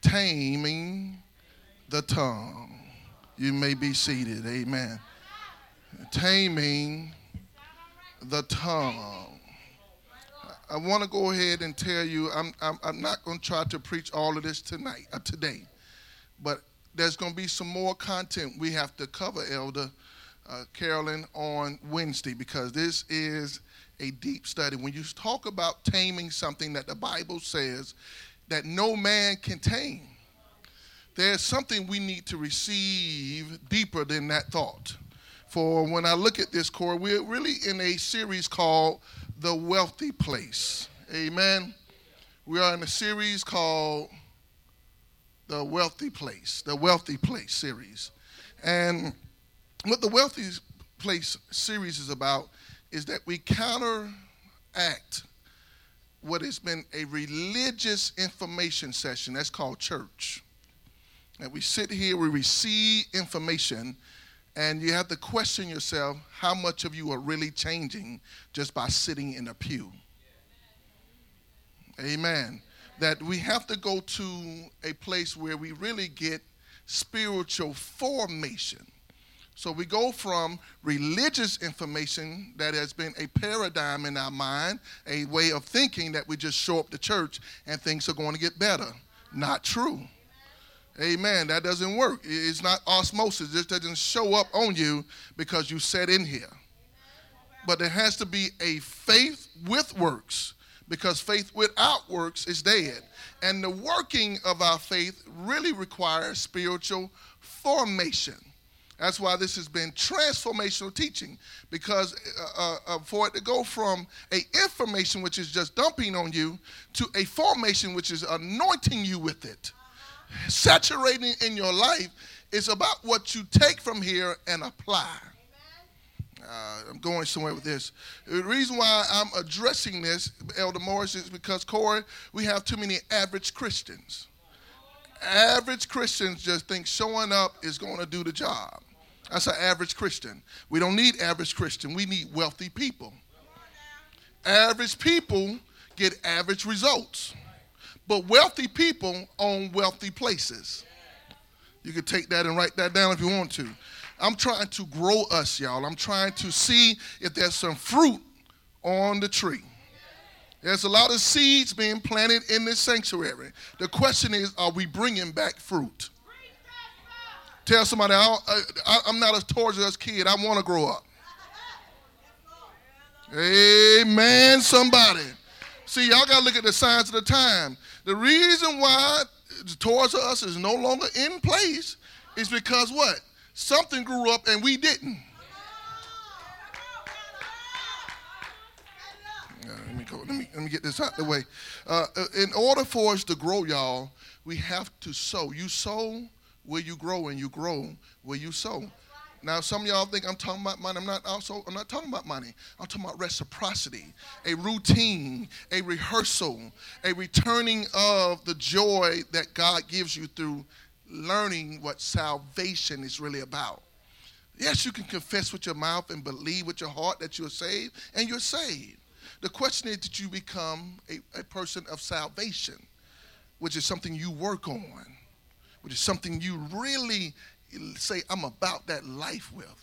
Taming the tongue. You may be seated. Amen. Taming the tongue. I want to go ahead and tell you, I'm not going to try to preach all of this today, but there's going to be some more content we have to cover, Elder Carolyn, on Wednesday, because this is a deep study. When you talk about taming something that the Bible says that no man can tame, there's something we need to receive deeper than that thought. For when I look at this, Corey, we're really in a series called The Wealthy Place. Amen. We are in a series called The Wealthy Place series. And what the Wealthy Place series is about is that we counteract what has been a religious information session that's called church. And we sit here, we receive information, and you have to question yourself how much of you are really changing just by sitting in a pew. Amen. That we have to go to a place where we really get spiritual formation. So we go from religious information that has been a paradigm in our mind, a way of thinking that we just show up to church and things are going to get better. Not true. Amen. That doesn't work. It's not osmosis. It doesn't show up on you because you sat in here. But there has to be a faith with works, because faith without works is dead. And the working of our faith really requires spiritual formation. That's why this has been transformational teaching, because for it to go from a information which is just dumping on you to a formation which is anointing you with it, saturating in your life, is about what you take from here and apply. I'm going somewhere with this. The reason why I'm addressing this, Elder Morris, is because, Corey, we have too many average Christians. Average Christians just think showing up is going to do the job. That's an average Christian. We don't need average Christian. We need wealthy people. Average people get average results. But wealthy people own wealthy places. You can take that and write that down if you want to. I'm trying to grow us, y'all. I'm trying to see if there's some fruit on the tree. There's a lot of seeds being planted in this sanctuary. The question is, are we bringing back fruit? Tell somebody, I'm not a Toys R Us kid. I want to grow up. Amen, somebody. See, y'all got to look at the signs of the time. The reason why Toys R Us is no longer in place is because what? Something grew up and we didn't. Let me get this out the way. In order for us to grow, y'all, we have to sow. You sow where you grow, and you grow where you sow. Now, some of y'all think I'm talking about money. I'm not talking about money. I'm talking about reciprocity, a routine, a rehearsal, a returning of the joy that God gives you through learning what salvation is really about. Yes, you can confess with your mouth and believe with your heart that you're saved, and you're saved. The question is that you become a person of salvation, which is something you work on, which is something you really say, I'm about that life with.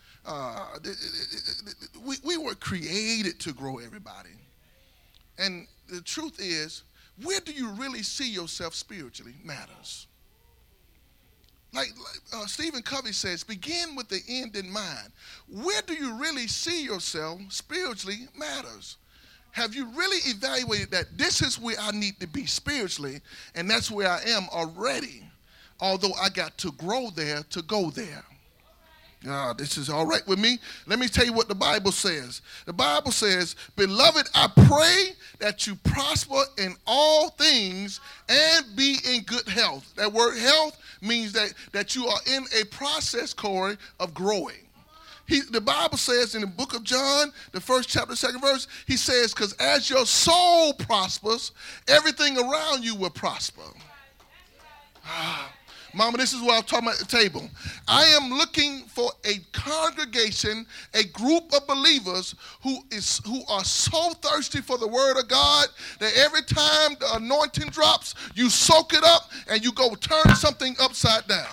We were created to grow, everybody. And the truth is, where do you really see yourself spiritually matters. Like Stephen Covey says, begin with the end in mind. Where do you really see yourself spiritually matters. Have you really evaluated that this is where I need to be spiritually, and that's where I am already, although I got to grow there to go there? This is all right with me. Let me tell you what the Bible says. The Bible says, beloved, I pray that you prosper in all things and be in good health. That word health means that you are in a process, Corey, of growing. The Bible says in the book of John, the first chapter, second verse, he says, because as your soul prospers, everything around you will prosper. Mama, this is what I'm talking about at the table. I am looking for a congregation, a group of believers who are so thirsty for the word of God that every time the anointing drops, you soak it up and you go turn something upside down.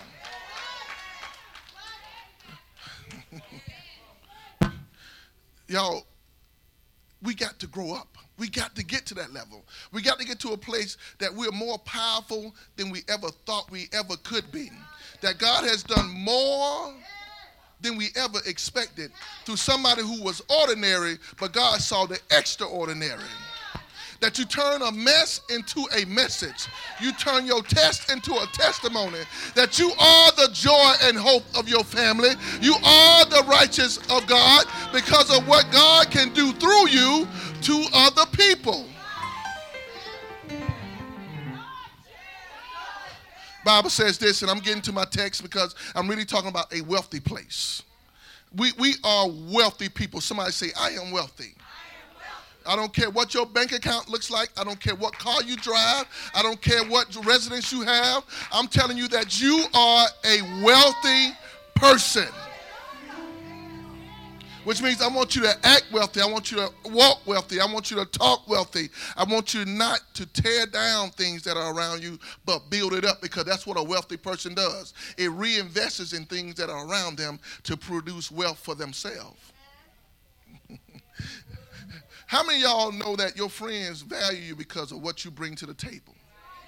Y'all, we got to grow up. We got to get to that level. We got to get to a place that we're more powerful than we ever thought we ever could be. That God has done more than we ever expected through somebody who was ordinary, but God saw the extraordinary. That you turn a mess into a message. You turn your test into a testimony. That you are the joy and hope of your family. You are the righteous of God because of what God can do through you to other people. Bible says this, and I'm getting to my text because I'm really talking about a wealthy place. We are wealthy people. Somebody say, I am wealthy. I don't care what your bank account looks like. I don't care what car you drive. I don't care what residence you have. I'm telling you that you are a wealthy person. Which means I want you to act wealthy. I want you to walk wealthy. I want you to talk wealthy. I want you not to tear down things that are around you, but build it up, because that's what a wealthy person does. It reinvests in things that are around them to produce wealth for themselves. How many of y'all know that your friends value you because of what you bring to the table?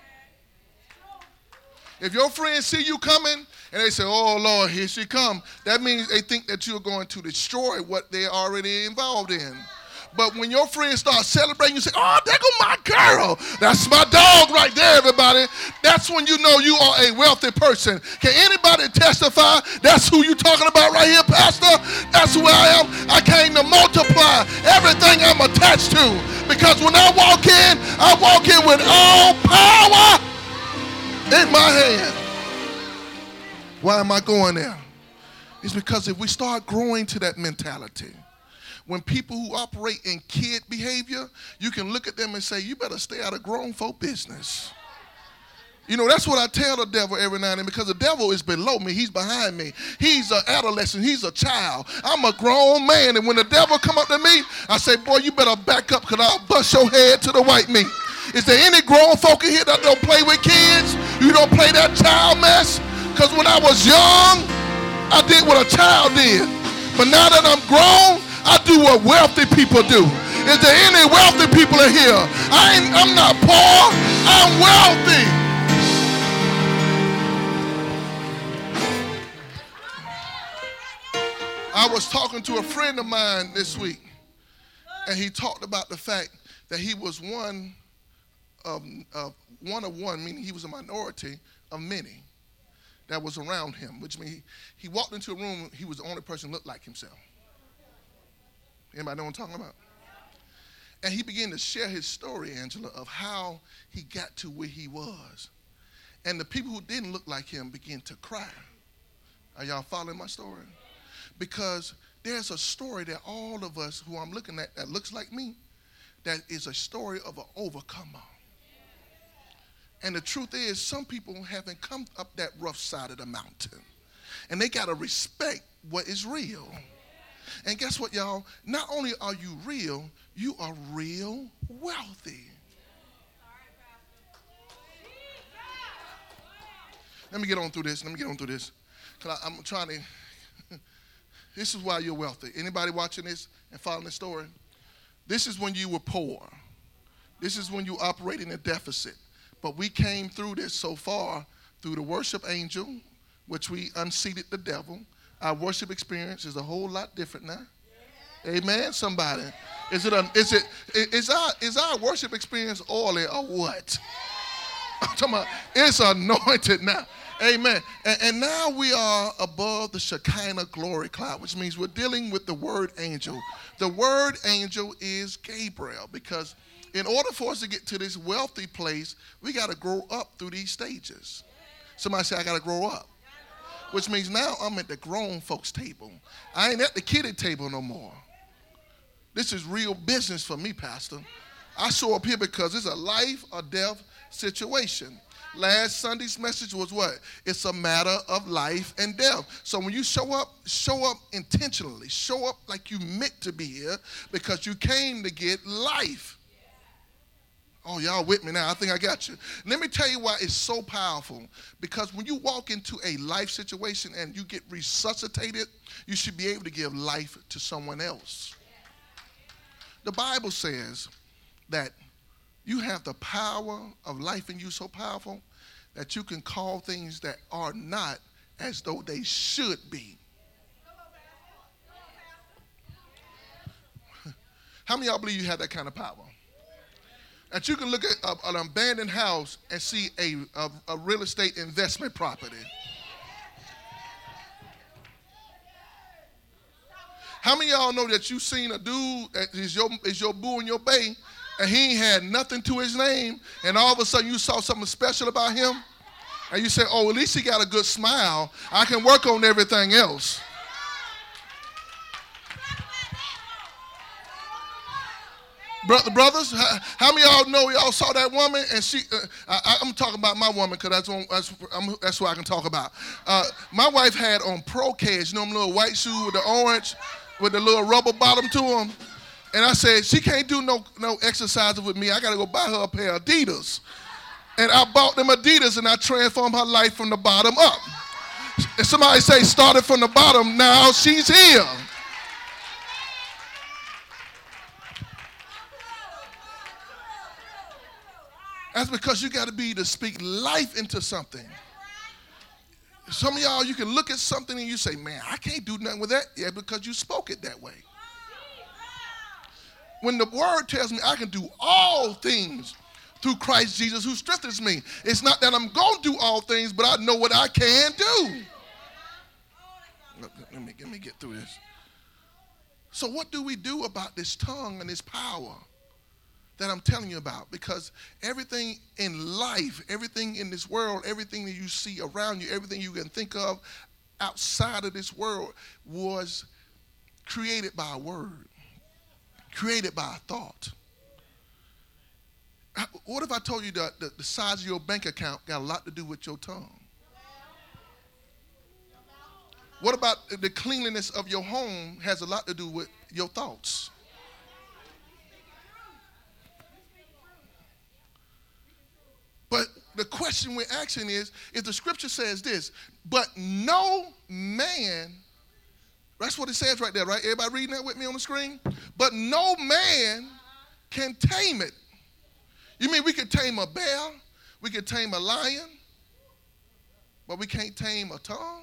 If your friends see you coming and they say, oh, Lord, here she come, that means they think that you're going to destroy what they're already involved in. But when your friends start celebrating, you say, oh, there go my girl. That's my dog right there, everybody. That's when you know you are a wealthy person. Can anybody testify that's who you talking about right here, Pastor? That's who I am. I came to multiply everything I'm attached to. Because when I walk in with all power in my hand. Why am I going there? It's because if we start growing to that mentality, when people who operate in kid behavior, you can look at them and say, you better stay out of grown folk business. You know, that's what I tell the devil every now and then, because the devil is below me. He's behind me. He's an adolescent. He's a child. I'm a grown man. And when the devil come up to me, I say, boy, you better back up, because I'll bust your head to the white meat. Is there any grown folk in here that don't play with kids? You don't play that child mess? Because when I was young, I did what a child did. But now that I'm grown, I do what wealthy people do. Is there any wealthy people in here? I'm not poor. I'm wealthy. I was talking to a friend of mine this week, and he talked about the fact that he was one of one, meaning he was a minority of many that was around him, which means he walked into a room, he was the only person who looked like himself. Anybody know what I'm talking about? And he began to share his story, Angela, of how he got to where he was. And the people who didn't look like him began to cry. Are y'all following my story? Because there's a story that all of us who I'm looking at that looks like me, that is a story of an overcomer. And the truth is, some people haven't come up that rough side of the mountain. And they got to respect what is real. And guess what, y'all? Not only are you real, you are real wealthy. Let me get on through this. Because I'm trying to, this is why you're wealthy. Anybody watching this and following this story? This is when you were poor. This is when you operate in a deficit. But we came through this so far through the worship angel, which we unseated the devil. Our worship experience is a whole lot different now. Amen, somebody. Is our worship experience oily or what? I'm talking about it's anointed now. Amen. And now we are above the Shekinah glory cloud, which means we're dealing with the word angel. The word angel is Gabriel, because in order for us to get to this wealthy place, we got to grow up through these stages. Somebody say, I got to grow up. Which means now I'm at the grown folks table. I ain't at the kiddie table no more. This is real business for me, Pastor. I show up here because it's a life or death situation. Last Sunday's message was what? It's a matter of life and death. So when you show up intentionally. Show up like you meant to be here because you came to get life. Oh, y'all with me now? I think I got you. Let me tell you why it's so powerful. Because when you walk into a life situation and you get resuscitated, you should be able to give life to someone else. The Bible says that you have the power of life in you so powerful that you can call things that are not as though they should be. How many of y'all believe you have that kind of power? That you can look at an abandoned house and see a real estate investment property. How many of y'all know that you seen a dude that is your boo in your bay, and he ain't had nothing to his name, and all of a sudden you saw something special about him, and you say, oh, at least he got a good smile. I can work on everything else. Brothers, how many of y'all know y'all saw that woman and she? I'm talking about my woman because that's what I can talk about. My wife had on Pro Keds, you know them little white shoes with the orange, with the little rubber bottom to them. And I said, she can't do no exercises with me. I got to go buy her a pair of Adidas. And I bought them Adidas and I transformed her life from the bottom up. And somebody say, started from the bottom, now she's here. That's because you got to be to speak life into something. Some of y'all, you can look at something and you say, man, I can't do nothing with that. Yeah, because you spoke it that way. When the word tells me I can do all things through Christ Jesus who strengthens me, it's not that I'm going to do all things, but I know what I can do. Let me get through this. So what do we do about this tongue and this power that I'm telling you about? Because everything in life, everything in this world, everything that you see around you, everything you can think of outside of this world was created by a word, created by a thought. What if I told you that the size of your bank account got a lot to do with your tongue? What about the cleanliness of your home has a lot to do with your thoughts? But the question we're asking is, if the scripture says this, but no man, that's what it says right there, right? Everybody reading that with me on the screen? But no man can tame it. You mean we could tame a bear, we could tame a lion, but we can't tame a tongue?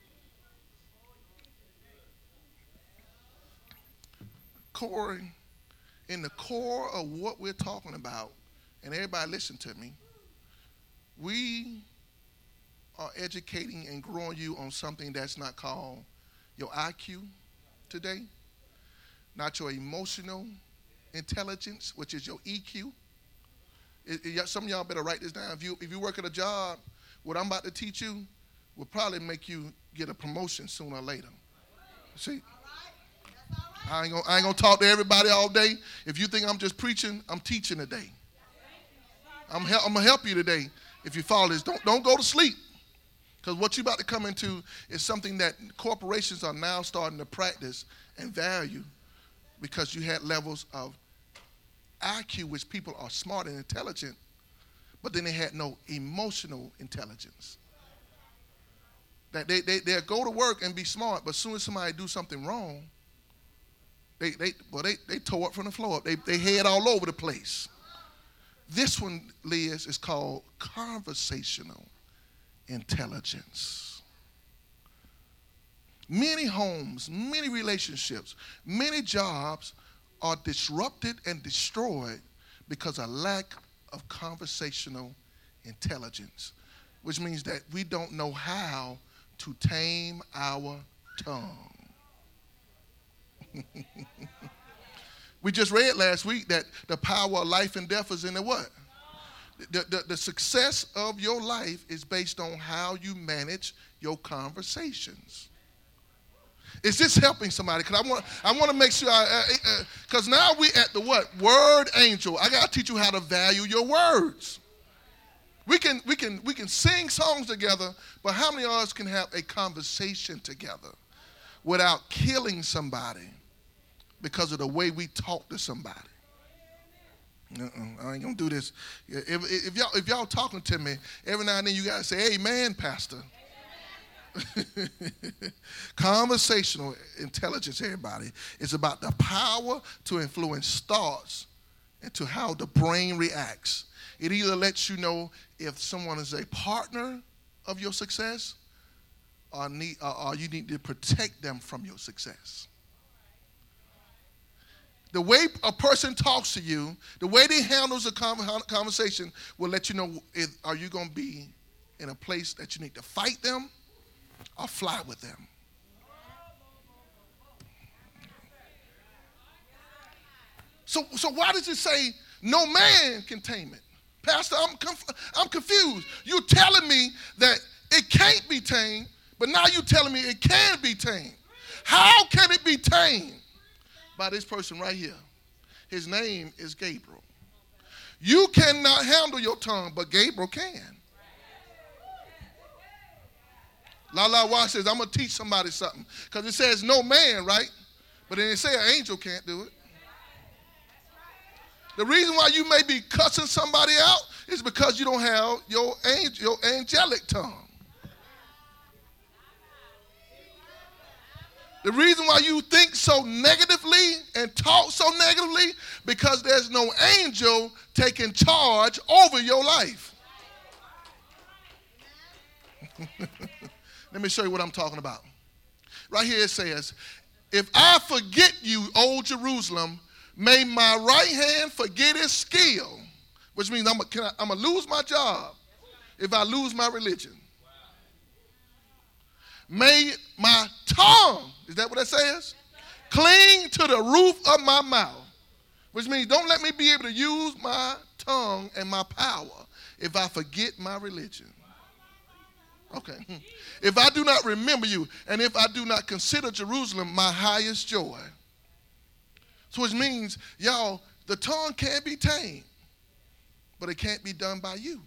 Corey, in the core of what we're talking about, and everybody listen to me, we are educating and growing you on something that's not called your IQ today, not your emotional intelligence, which is your EQ. Some of y'all better write this down. If you work at a job, what I'm about to teach you will probably make you get a promotion sooner or later. See? I ain't gonna talk to everybody all day. If you think I'm just preaching, I'm teaching today. I'm gonna help you today. If you follow this, don't go to sleep, because what you're about to come into is something that corporations are now starting to practice and value, because you had levels of IQ, which people are smart and intelligent, but then they had no emotional intelligence. That they'll go to work and be smart, but as soon as somebody do something wrong, they tore up from the floor up. They head all over the place. This one, Liz, is called conversational intelligence. Many homes, many relationships, many jobs are disrupted and destroyed because of lack of conversational intelligence, which means that we don't know how to tame our tongue. We just read last week that the power of life and death is in the what? The success of your life is based on how you manage your conversations. Is this helping somebody? Because I want to make sure, because now we at the what? Word angel. I got to teach you how to value your words. We can sing songs together, but how many of us can have a conversation together without killing somebody because of the way we talk to somebody? I ain't gonna do this. If y'all talking to me, every now and then you gotta say, "Amen, Pastor." Conversational intelligence, everybody, is about the power to influence thoughts and to how the brain reacts. It either lets you know if someone is a partner of your success or you need to protect them from your success. The way a person talks to you, the way they handle a conversation will let you know are you going to be in a place that you need to fight them or fly with them. So why does it say no man can tame it? Pastor, I'm confused. You're telling me that it can't be tamed, but now you're telling me it can be tamed. How can it be tamed? By this person right here. His name is Gabriel. You cannot handle your tongue, but Gabriel can. Watch this. I'm going to teach somebody something. Because it says no man, right? But then it says an angel can't do it. The reason why you may be cussing somebody out is because you don't have your angelic tongue. The reason why you think so negatively and talk so negatively, because there's no angel taking charge over your life. Let me show you what I'm talking about. Right here it says, if I forget you, O Jerusalem, may my right hand forget its skill, which means I'm going to lose my job if I lose my religion. May my tongue, is that what it says? Cling to the roof of my mouth, which means don't let me be able to use my tongue and my power if I forget my religion. Okay. If I do not remember you, and if I do not consider Jerusalem my highest joy. So which means, y'all, the tongue can't be tamed, but it can't be done by you.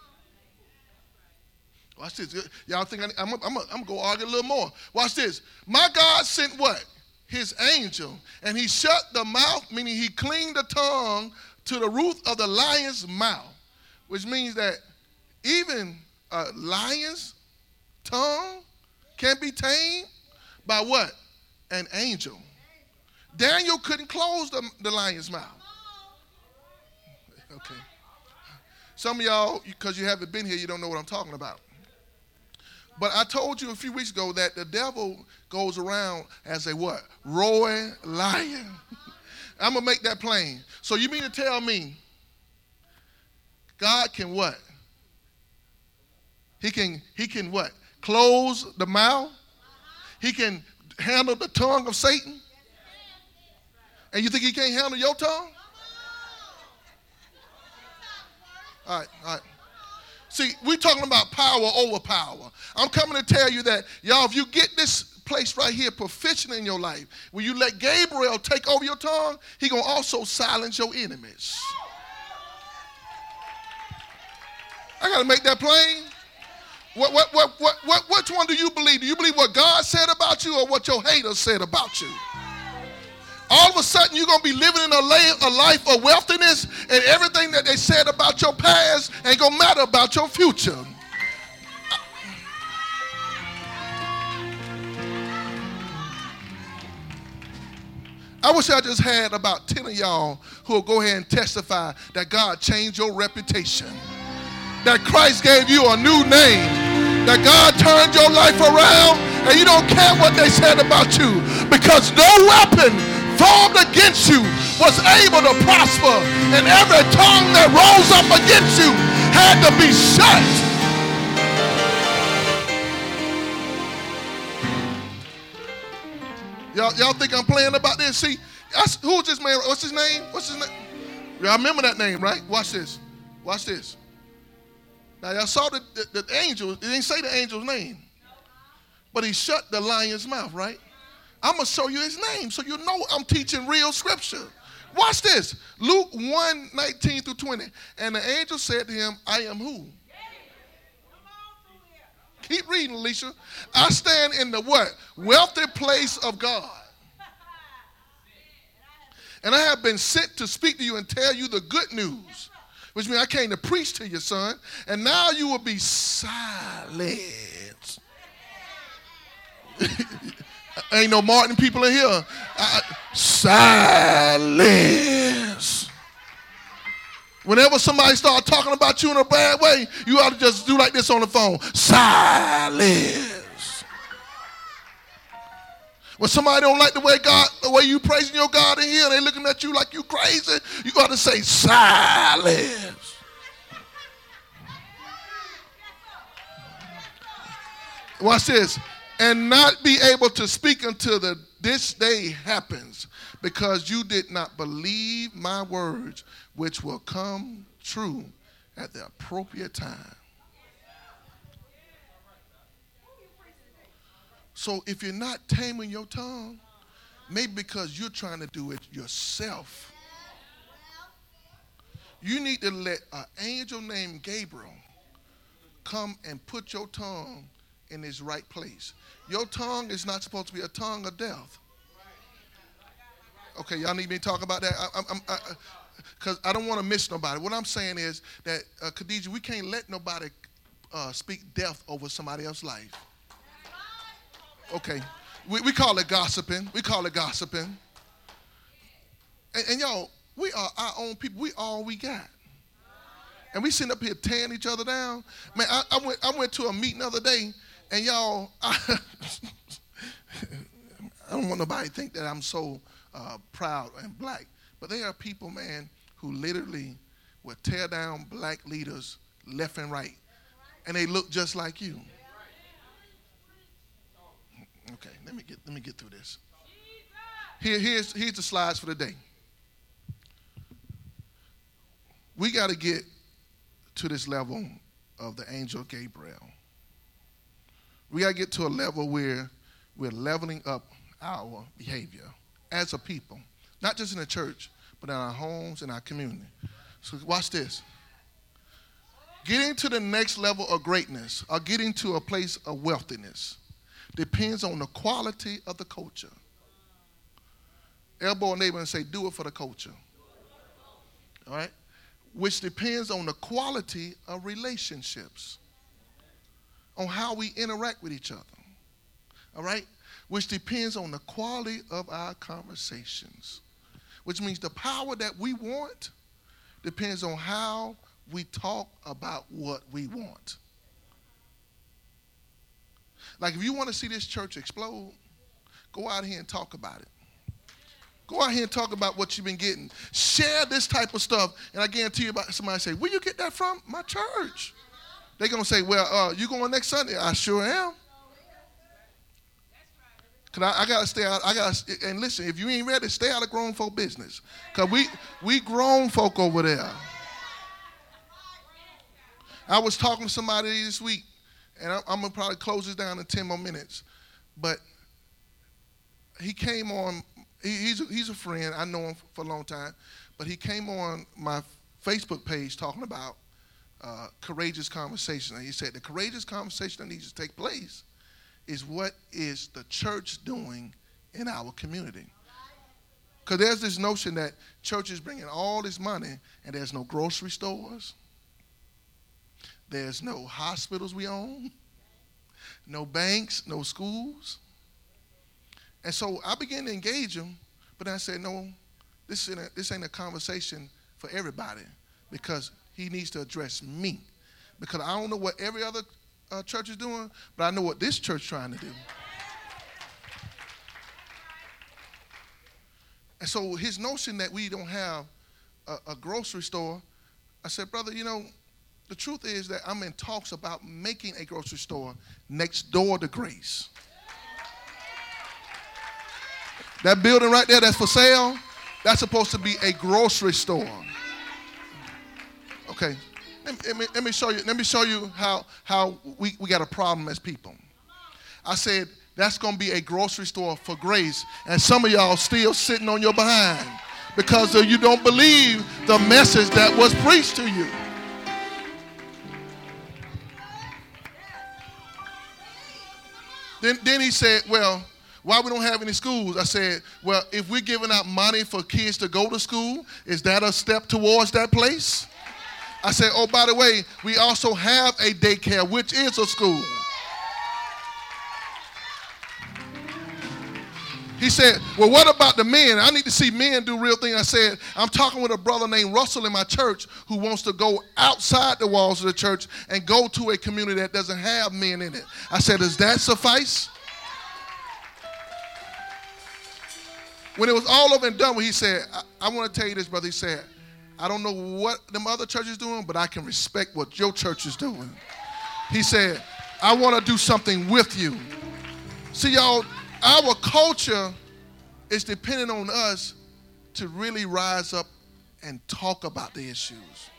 Watch this. Y'all think I'm going to go argue a little more. Watch this. My God sent what? His angel. And he shut the mouth, meaning he clinged the tongue to the roof of the lion's mouth. Which means that even a lion's tongue can be tamed by what? An angel. Daniel couldn't close the lion's mouth. Okay. Some of y'all, because you haven't been here, you don't know what I'm talking about. But I told you a few weeks ago that the devil goes around as a what? Roaring lion. I'm going to make that plain. So you mean to tell me God can what? He can what? Close the mouth? He can handle the tongue of Satan? And you think he can't handle your tongue? All right. See, we're talking about power over power. I'm coming to tell you that, y'all, if you get this place right here proficient in your life, when you let Gabriel take over your tongue, he's going to also silence your enemies. I got to make that plain. Which one do you believe? Do you believe what God said about you or what your haters said about you? All of a sudden, you're going to be living in a life of wealthiness, and everything that they said about your past ain't going to matter about your future. I wish I just had about 10 of y'all who will go ahead and testify that God changed your reputation, that Christ gave you a new name, that God turned your life around, and you don't care what they said about you, because no weapon formed against you was able to prosper, and every tongue that rose up against you had to be shut. Y'all think I'm playing about this? See, who's this man? What's his name? Y'all remember that name, right? Watch this. Now y'all saw the angel. It didn't say the angel's name, but he shut the lion's mouth, right? I'm going to show you his name so you know I'm teaching real scripture. Watch this. Luke 1:19-20. And the angel said to him, I am who? reading, Alicia. I stand in the what? Wealthy place of God. And I have been sent to speak to you and tell you the good news, which means I came to preach to you, son. And now you will be silent. Ain't no Martin people in here. Silence. Whenever somebody start talking about you in a bad way, you ought to just do like this on the phone. Silence. When somebody don't like the way you praising your God in here, they looking at you like you crazy, you got to say silence. Watch this. And not be able to speak until this day happens, because you did not believe my words, which will come true at the appropriate time. So if you're not taming your tongue, maybe because you're trying to do it yourself, you need to let an angel named Gabriel come and put your tongue in its right place. Your tongue is not supposed to be a tongue of death. Okay, y'all need me to talk about that? Because I don't want to miss nobody. What I'm saying is that, Khadijah, we can't let nobody speak death over somebody else's life. Okay, we call it gossiping. We call it gossiping. And y'all, we are our own people. We all we got. And we sitting up here tearing each other down. Man, I went to a meeting the other day, and y'all, I don't want nobody to think that I'm so proud and black. But there are people, man, who literally will tear down black leaders left and right. And they look just like you. Okay, let me get through this. Here's the slides for the day. We got to get to this level of the angel Gabriel. We got to get to a level where we're leveling up our behavior as a people, not just in the church, but in our homes and our community. So watch this. Getting to the next level of greatness or getting to a place of wealthiness depends on the quality of the culture. Elbow a neighbor and say, do it for the culture. All right? Which depends on the quality of relationships, on how we interact with each other. All right? Which depends on the quality of our conversations. Which means the power that we want depends on how we talk about what we want. Like if you want to see this church explode, go out here and talk about it. Go out here and talk about what you've been getting. Share this type of stuff. And I guarantee you, about somebody say, where you get that from? My church. They're going to say, well, you going next Sunday? I sure am. Because I got to stay out. And listen, if you ain't ready, stay out of grown folk business. Because we grown folk over there. I was talking to somebody this week, and I'm going to probably close this down in 10 more minutes. But he came on, he's a friend. I know him for a long time. But he came on my Facebook page talking about courageous conversation. And he said the courageous conversation that needs to take place is what is the church doing in our community. Because there's this notion that church is bringing all this money and there's no grocery stores. There's no hospitals we own, no banks, no schools. And so I began to engage him, but I said, no, this ain't a conversation for everybody, because he needs to address me. Because I don't know what every other church is doing, but I know what this church is trying to do. And so his notion that we don't have a grocery store, I said, brother, you know, the truth is that I'm in talks about making a grocery store next door to Grace. That building right there that's for sale, that's supposed to be a grocery store. Okay, let me show you how we got a problem as people. I said that's going to be a grocery store for Grace, and some of y'all still sitting on your behind because you don't believe the message that was preached to you. Then he said, well, why we don't have any schools? I said, well, if we're giving out money for kids to go to school, is that a step towards that place? I said, oh, by the way, we also have a daycare, which is a school. He said, well, what about the men? I need to see men do real things. I said, I'm talking with a brother named Russell in my church who wants to go outside the walls of the church and go to a community that doesn't have men in it. I said, does that suffice? When it was all over and done with, he said, I want to tell you this, brother. He said, I don't know what them other churches doing, but I can respect what your church is doing. He said, I want to do something with you. See, y'all, our culture is dependent on us to really rise up and talk about the issues.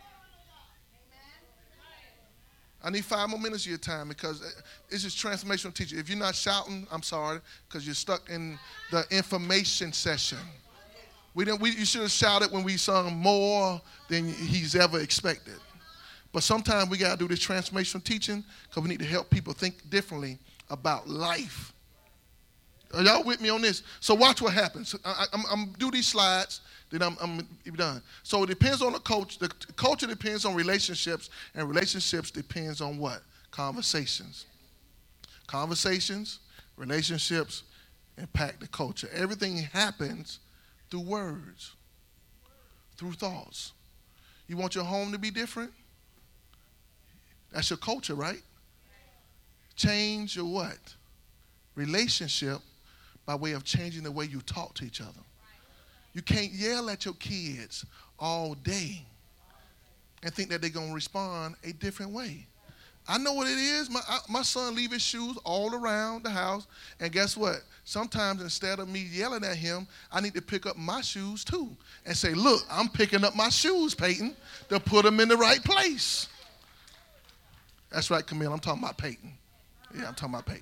I need 5 more minutes of your time because this is transformational teaching. If you're not shouting, I'm sorry, because you're stuck in the information session. You should have shouted when we sung more than he's ever expected. But sometimes we got to do this transformational teaching because we need to help people think differently about life. Are y'all with me on this? So watch what happens. I'm do these slides, then I'm done. So it depends on the coach. The culture depends on relationships, and relationships depends on what? Conversations. Conversations, relationships impact the culture. Everything happens through words, through thoughts. You want your home to be different? That's your culture, right? Change your what? Relationship by way of changing the way you talk to each other. You can't yell at your kids all day and think that they're going to respond a different way. I know what it is. My son leave his shoes all around the house, and guess what? Sometimes instead of me yelling at him, I need to pick up my shoes too and say, look, I'm picking up my shoes, Peyton, to put them in the right place. That's right, Camille, I'm talking about Peyton. Yeah, I'm talking about Peyton.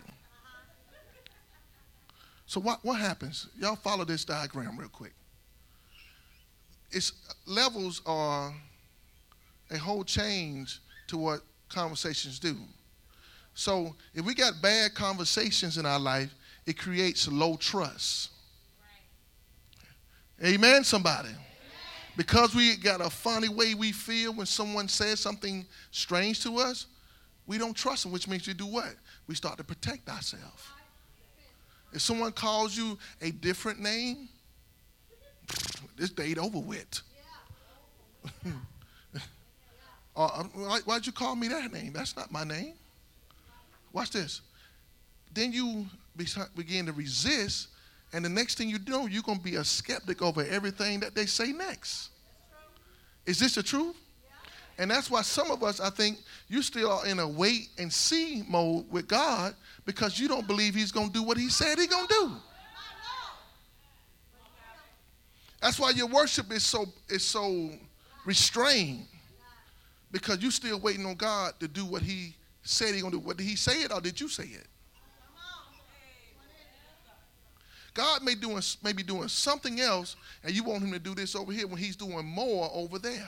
So what happens? Y'all follow this diagram real quick. Its levels are a whole change to what conversations do. So if we got bad conversations in our life, it creates low trust. Right. Amen, somebody? Amen. Because we got a funny way we feel when someone says something strange to us, we don't trust them, which means we do what? We start to protect ourselves. If someone calls you a different name, this date over with. Why'd you call me that name? That's not my name. Watch this. Then you begin to resist, and the next thing you know, you're going to be a skeptic over everything that they say next. Is this the truth? And that's why some of us, I think, you still are in a wait and see mode with God because you don't believe he's going to do what he said he's going to do. That's why your worship is so restrained, because you're still waiting on God to do what he said he's going to do. What, did he say it or did you say it? God may be doing something else, and you want him to do this over here when he's doing more over there.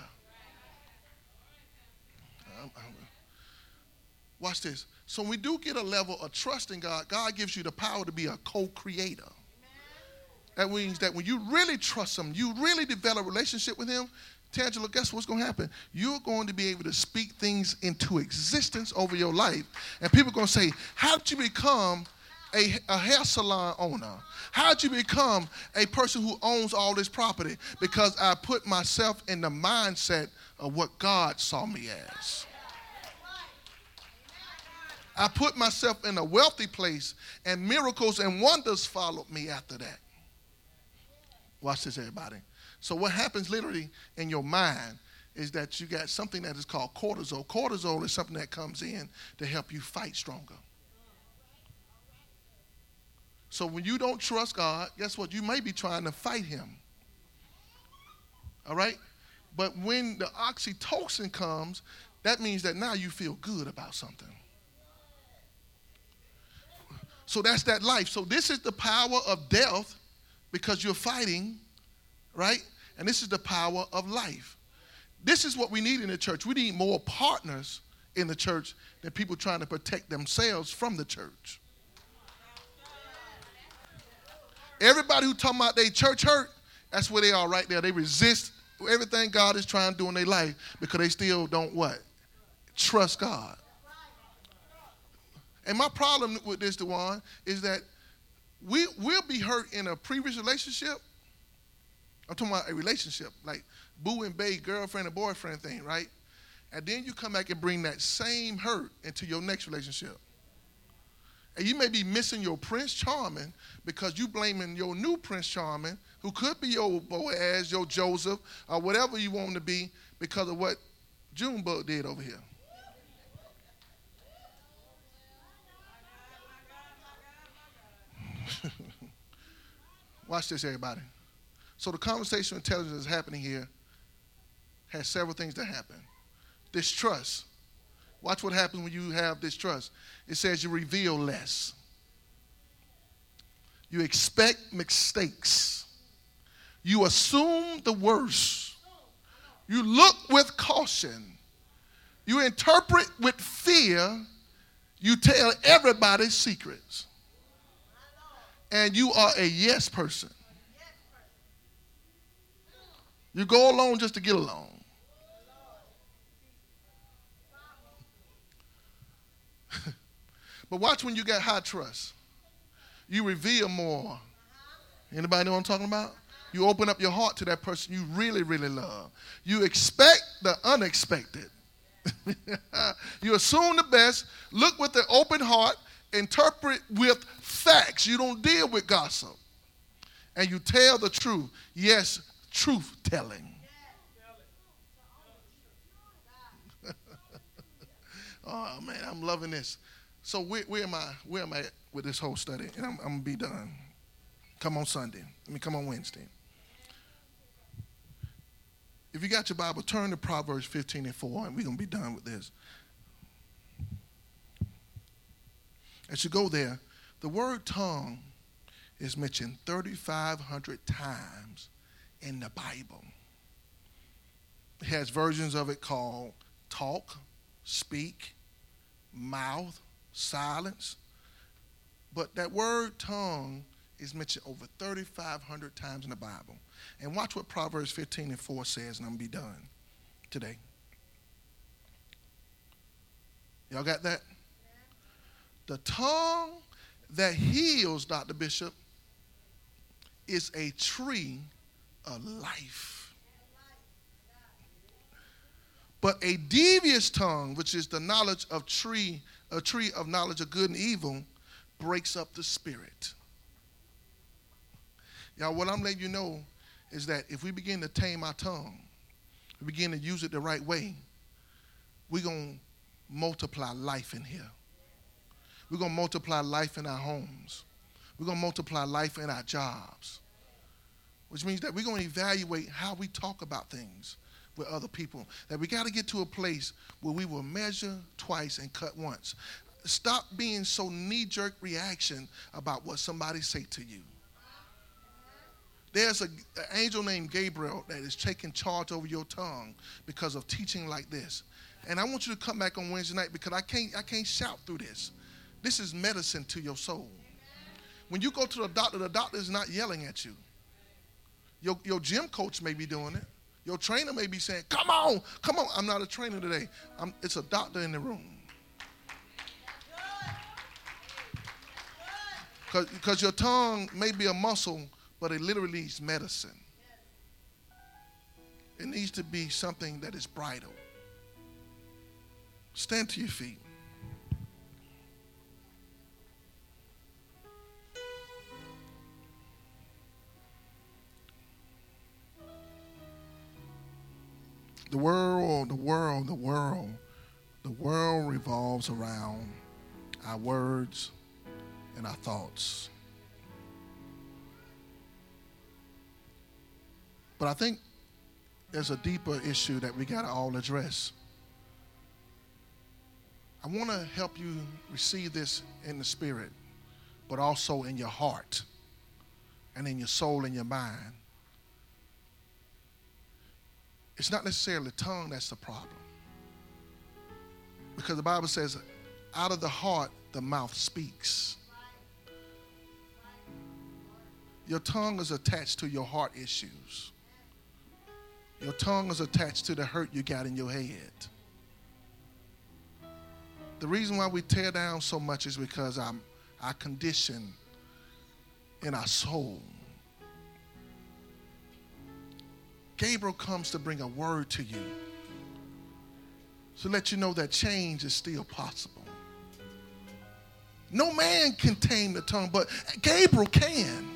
Watch this. So when we do get a level of trust in God, God gives you the power to be a co-creator. That means that when you really trust him, you really develop a relationship with him, Tangela, guess what's going to happen? You're going to be able to speak things into existence over your life. And people are going to say, how did you become a hair salon owner? How did you become a person who owns all this property? Because I put myself in the mindset of what God saw me as. I put myself in a wealthy place, and miracles and wonders followed me after that. Watch this, everybody. So what happens literally in your mind is that you got something that is called cortisol. Cortisol is something that comes in to help you fight stronger. So when you don't trust God, guess what? You may be trying to fight him. All right? But when the oxytocin comes, that means that now you feel good about something. So that's that life. So this is the power of death because you're fighting, right? And this is the power of life. This is what we need in the church. We need more partners in the church than people trying to protect themselves from the church. Everybody who talking about they church hurt, that's where they are right there. They resist everything God is trying to do in their life because they still don't what? Trust God. And my problem with this, DeJuan, is that we'll be hurt in a previous relationship. I'm talking about a relationship, like boo and bae, girlfriend and boyfriend thing, right? And then you come back and bring that same hurt into your next relationship. And you may be missing your Prince Charming because you blaming your new Prince Charming, who could be your Boaz, your Joseph, or whatever you want him to be, because of what Junebug did over here. Watch this, everybody. So the conversational intelligence that's happening here has several things that happen. Distrust. Watch what happens when you have distrust. It says you reveal less. You expect mistakes. You assume the worst. You look with caution. You interpret with fear. You tell everybody secrets. And you are a yes person. You go along just to get along. But watch when you got high trust. You reveal more. Anybody know what I'm talking about? You open up your heart to that person you really, really love. You expect the unexpected. You assume the best, look with an open heart, interpret with facts. You don't deal with gossip. And you tell the truth. Yes, truth telling. Oh man, I'm loving this. So where am I at with this whole study? And I'm gonna be done. Come on Sunday. Come on Wednesday. If you got your Bible, turn to Proverbs 15:4, and we're gonna be done with this. As you go there, the word tongue is mentioned 3,500 times in the Bible. It has versions of it called talk, speak, mouth, silence. But that word tongue is mentioned over 3,500 times in the Bible. And watch what Proverbs 15:4 says, and I'm going to be done today. Y'all got that? The tongue that heals, Dr. Bishop, is a tree of life. But a devious tongue, which is the knowledge of a tree of knowledge of good and evil, breaks up the spirit. Y'all, what I'm letting you know is that if we begin to tame our tongue, we begin to use it the right way, we're going to multiply life in here. We're going to multiply life in our homes. We're going to multiply life in our jobs, which means that we're going to evaluate how we talk about things with other people. That we got to get to a place where we will measure twice and cut once. Stop being so knee-jerk reaction about what somebody say to you. There's an angel named Gabriel that is taking charge over your tongue because of teaching like this. And I want you to come back on Wednesday night because I can't shout through this. This is medicine to your soul. When you go to the doctor is not yelling at you. Your gym coach may be doing it. Your trainer may be saying, come on. I'm not a trainer today. It's a doctor in the room. Because your tongue may be a muscle, but it literally needs medicine. It needs to be something that is bridled. Stand to your feet. The world revolves around our words and our thoughts. But I think there's a deeper issue that we got to all address. I want to help you receive this in the spirit, but also in your heart and in your soul and your mind. It's not necessarily the tongue that's the problem. Because the Bible says, out of the heart, the mouth speaks. Your tongue is attached to your heart issues. Your tongue is attached to the hurt you got in your head. The reason why we tear down so much is because our condition in our soul. Gabriel comes to bring a word to you to let you know that change is still possible. No man can tame the tongue, but Gabriel can.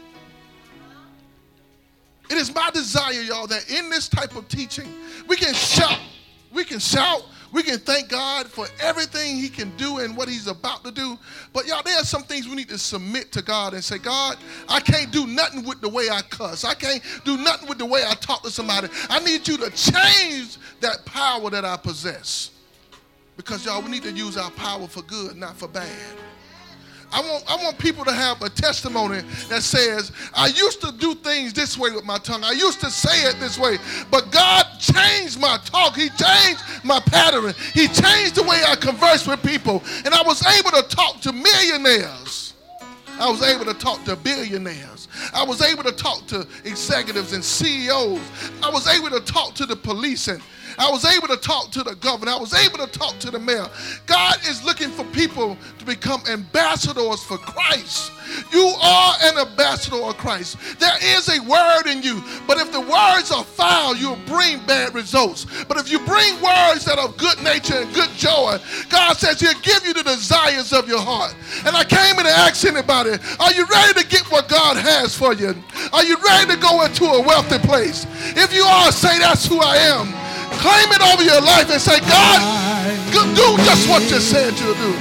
It is my desire, y'all, that in this type of teaching, we can shout, we can thank God for everything he can do and what he's about to do. But y'all, there are some things we need to submit to God and say, God, I can't do nothing with the way I cuss. I can't do nothing with the way I talk to somebody. I need you to change that power that I possess. Because y'all, we need to use our power for good, not for bad. I want people to have a testimony that says, I used to do things this way with my tongue. I used to say it this way, but God changed my talk. He changed my pattern. He changed the way I converse with people. And I was able to talk to millionaires. I was able to talk to billionaires. I was able to talk to executives and CEOs. I was able to talk to the police, and I was able to talk to the governor. I was able to talk to the mayor. God is looking for people to become ambassadors for Christ. You are an ambassador of Christ. There is a word in you, but if the words are foul, you'll bring bad results. But if you bring words that are good nature and good joy, God says he'll give you the desires of your heart. And I came in to ask anybody, are you ready to get what God has for you? Are you ready to go into a wealthy place? If you are, say, that's who I am. Claim it over your life and say, God, do just what you said you'll do.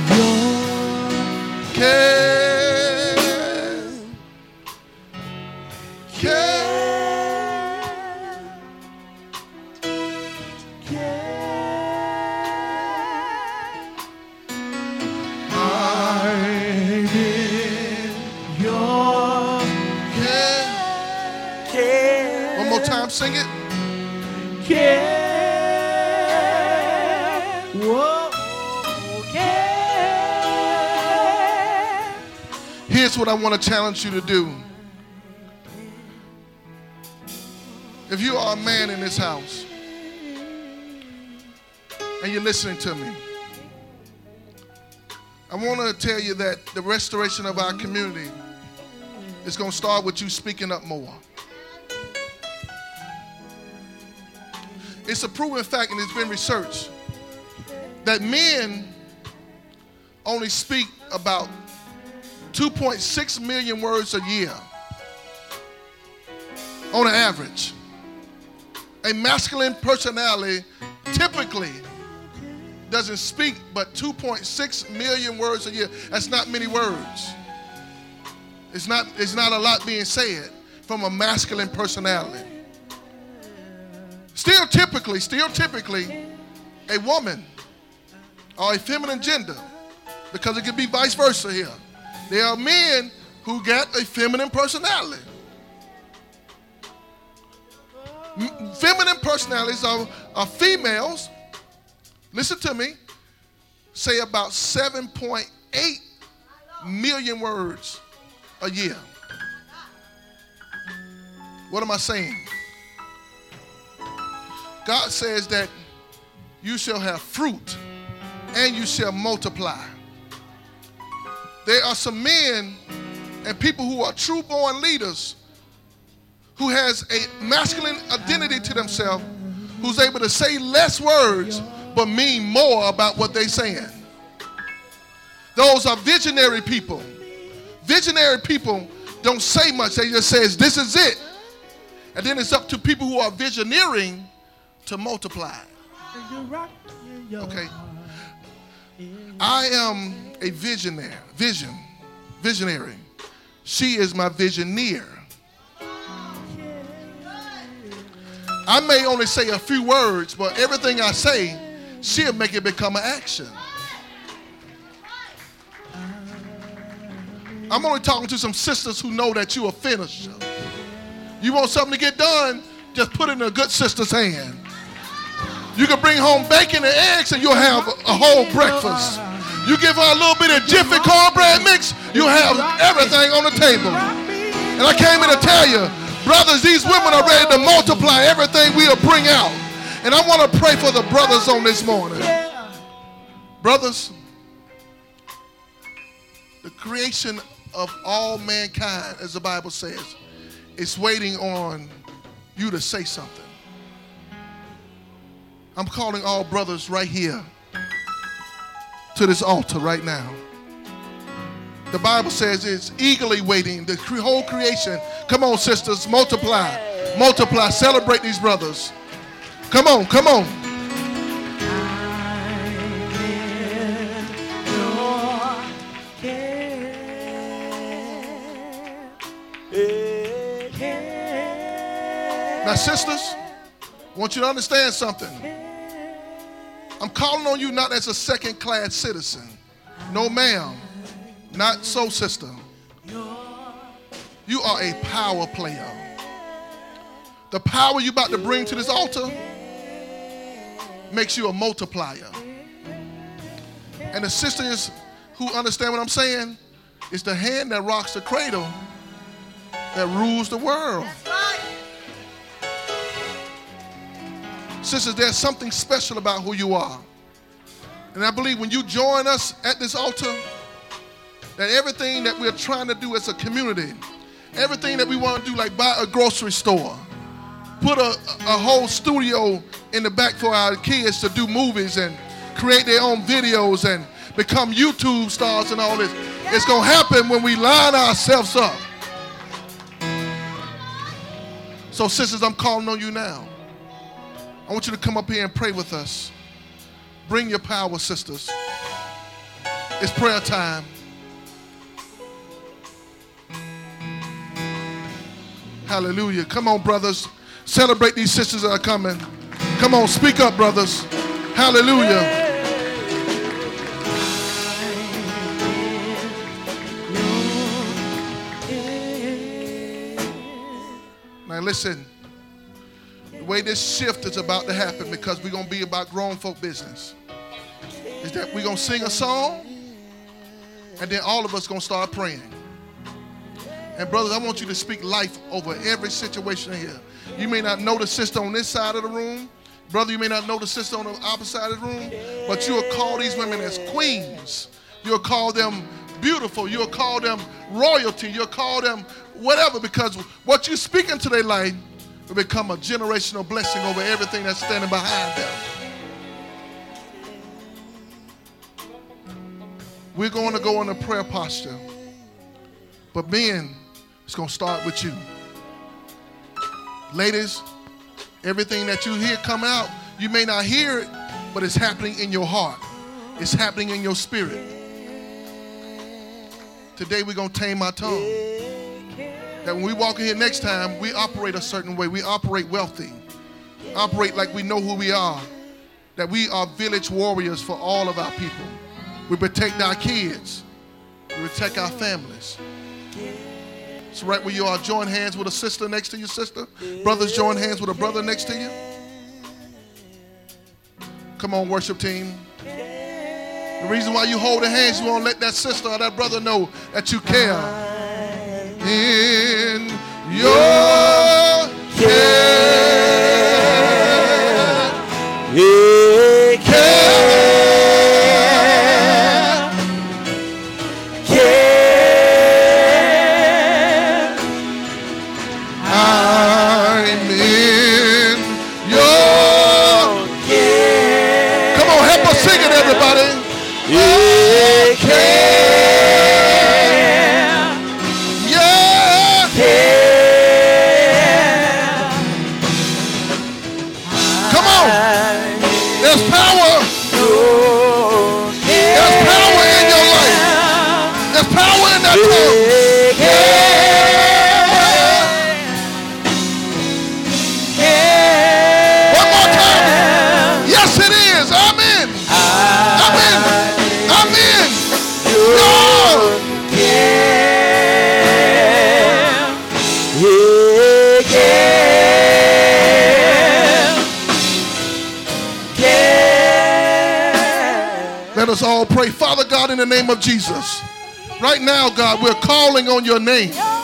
I'm in your care. One more time, sing it. Care. Here's what I want to challenge you to do. If you are a man in this house and you're listening to me, I want to tell you that the restoration of our community is going to start with you speaking up more. It's a proven fact, and it's been researched, that men only speak about 2.6 million words a year on an average. A masculine personality typically doesn't speak but 2.6 million words a year. That's not many words. It's not a lot being said from a masculine personality. Still typically, a woman or a feminine gender, because it could be vice versa here. There are men who got a feminine personality. Feminine personalities are females, listen to me, say about 7.8 million words a year. What am I saying? God says that you shall have fruit and you shall multiply. There are some men and people who are true born leaders who has a masculine identity to themselves, who's able to say less words but mean more about what they're saying. Those are visionary people. Visionary people don't say much. They just say, this is it. And then it's up to people who are visioneering to multiply. Okay. I am a visionary. She is my visioneer. I may only say a few words, but everything I say, she'll make it become an action. I'm only talking to some sisters who know that you're a finisher. You want something to get done, just put it in a good sister's hand. You can bring home bacon and eggs and you'll have a whole breakfast. You give her a little bit of Jiffy cornbread mix, you'll have everything on the table. And I came here to tell you, brothers, these women are ready to multiply everything we'll bring out. And I want to pray for the brothers on this morning. Brothers, the creation of all mankind, as the Bible says, is waiting on you to say something. I'm calling all brothers right here to this altar right now. The Bible says it's eagerly waiting. The whole creation. Come on, sisters, multiply. Multiply. Celebrate these brothers. Come on, come on. Now, sisters, I want you to understand something. I'm calling on you not as a second-class citizen. No, ma'am. Not so, sister. You are a power player. The power you're about to bring to this altar makes you a multiplier. And the sisters who understand what I'm saying, it's the hand that rocks the cradle that rules the world. That's right. Sisters, there's something special about who you are. And I believe when you join us at this altar, that everything that we're trying to do as a community, everything that we want to do, like buy a grocery store, put a whole studio in the back for our kids to do movies and create their own videos and become YouTube stars and all this, it's going to happen when we line ourselves up. So, sisters, I'm calling on you now. I want you to come up here and pray with us. Bring your power, sisters. It's prayer time. Hallelujah. Come on, brothers. Celebrate these sisters that are coming. Come on, speak up, brothers. Hallelujah. Now listen. The way this shift is about to happen, because we're going to be about grown folk business, is that we're going to sing a song, and then all of us going to start praying. And brothers, I want you to speak life over every situation here. You may not know the sister on this side of the room. Brother, you may not know the sister on the opposite side of the room, but you'll call these women as queens. You'll call them beautiful. You'll call them royalty. You'll call them whatever, because what you speak into their life will become a generational blessing over everything that's standing behind them. We're going to go in a prayer posture. But men, it's going to start with you. Ladies, everything that you hear come out, you may not hear it, but it's happening in your heart. It's happening in your spirit. Today we're going to tame our tongue. That when we walk in here next time, we operate a certain way. We operate wealthy. Operate like we know who we are. That we are village warriors for all of our people. We protect our kids. We protect our families. So right where you are, join hands with a sister next to your sister. Brothers, join hands with a brother next to you. Come on, worship team. The reason why you hold their hands, you want to let that sister or that brother know that you care. In your care. Let us all pray. Father God, in the name of Jesus, right now, God, we're calling on your name.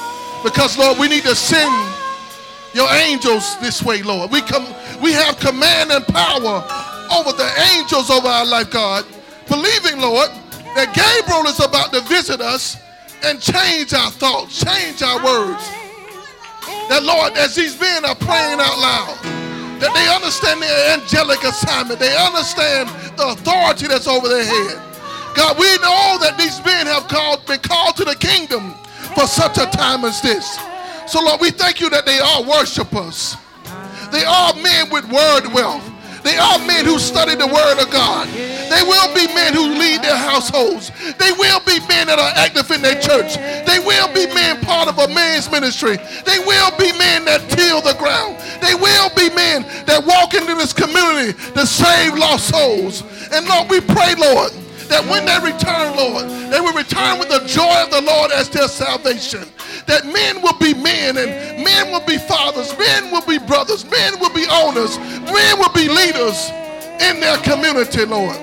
Because, Lord, we need to send your angels this way, Lord. We have command and power over the angels over our life, God. Believing, Lord, that Gabriel is about to visit us and change our thoughts, change our words. That, Lord, as these men are praying out loud, that they understand their angelic assignment. They understand the authority that's over their head. God, we know that these men have been called to the kingdom for such a time as this. So, Lord, we thank you that they are worshipers. They are men with word wealth. They are men who study the word of God. They will be men who lead their households. They will be men that are active in their church. They will be men part of a man's ministry. They will be men that till the ground. They will be men that walk into this community to save lost souls. And Lord, we pray, Lord, that when they return, Lord, they will return with the joy of the Lord as their salvation. That men will be men, and men will be fathers, men will be brothers, men will be owners, men will be leaders in their community, Lord.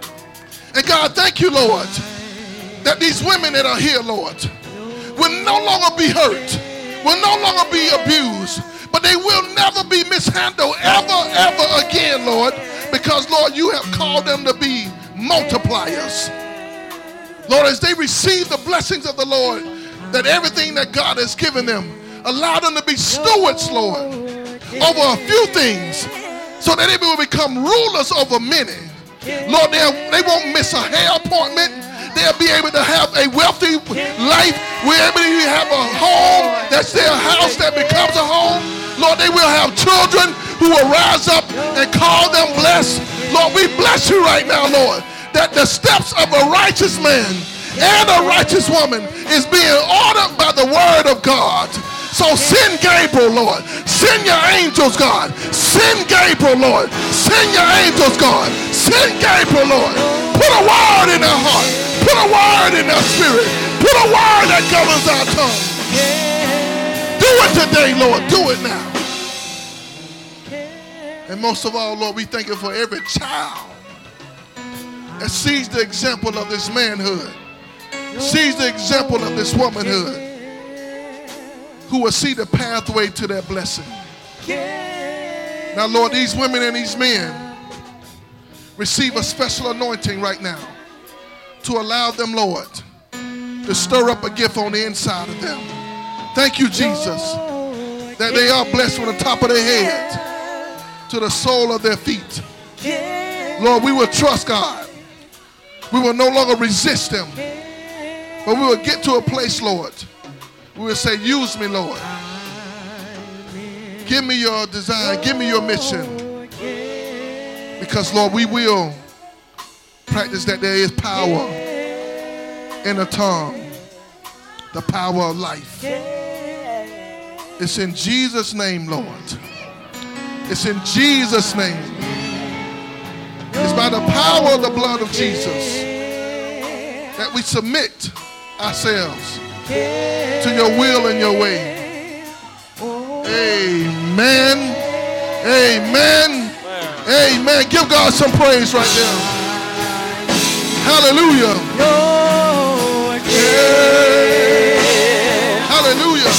And God, thank you, Lord, that these women that are here, Lord, will no longer be hurt, will no longer be abused, but they will never be mishandled ever again, Lord, because, Lord, you have called them to be multipliers. Lord, as they receive the blessings of the Lord, that everything that God has given them, allow them to be stewards, Lord, over a few things, so that they will become rulers over many. Lord, they won't miss a hair appointment. They'll be able to have a wealthy life, wherever you have a home, that's their house that becomes a home. Lord, they will have children who will rise up and call them blessed. Lord, we bless you right now, Lord, that the steps of a righteous man and a righteous woman is being ordered by the word of God. So send Gabriel, Lord. Send your angels, God. Send Gabriel, Lord. Send your angels, God. Send Gabriel, Lord. Put a word in their heart. Put a word in their spirit. Put a word that governs our tongue. Do it today, Lord. Do it now. And most of all, Lord, we thank you for every child that sees the example of this manhood, sees the example of this womanhood, who will see the pathway to their blessing. Now, Lord, these women and these men receive a special anointing right now to allow them, Lord, to stir up a gift on the inside of them. Thank you, Jesus, that they are blessed from the top of their head to the sole of their feet. Lord, we will trust God. We will no longer resist them, but we will get to a place, Lord, we will say, use me, Lord. Give me your design. Give me your mission. Because, Lord, we will practice that there is power in the tongue, the power of life. It's in Jesus' name, Lord. It's in Jesus' name. It's by the power of the blood of Jesus that we submit ourselves to your will and your way. Amen. Amen. Amen. Give God some praise right there. Hallelujah. Yeah. Hallelujah.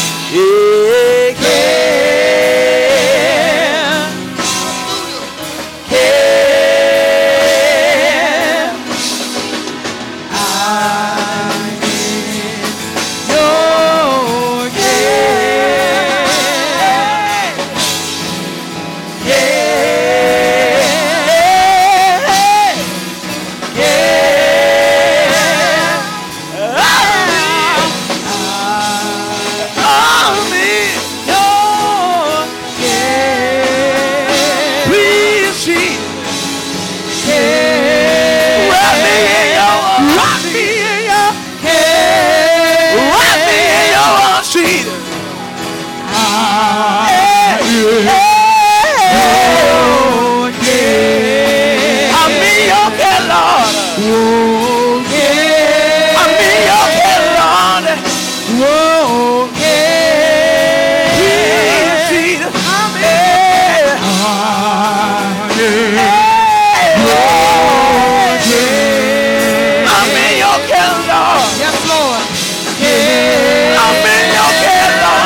Yes, Lord. I'm in your care, Lord.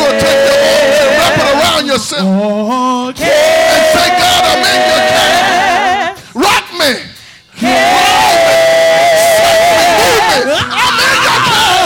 to take your arms and wrap it around yourself and say, God, I'm in your care. Rock me. Roll me. Shake me. Move me. I'm in your care.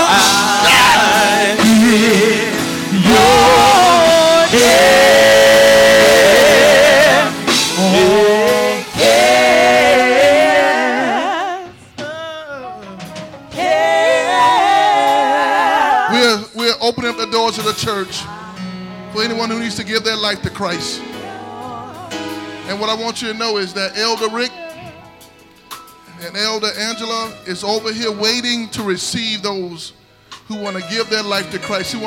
We're opening up the doors of the church for anyone who needs to give their life to Christ. And what I want you to know is that Elder Rick and Elder Angela is over here waiting to receive those who want to give their life to Christ.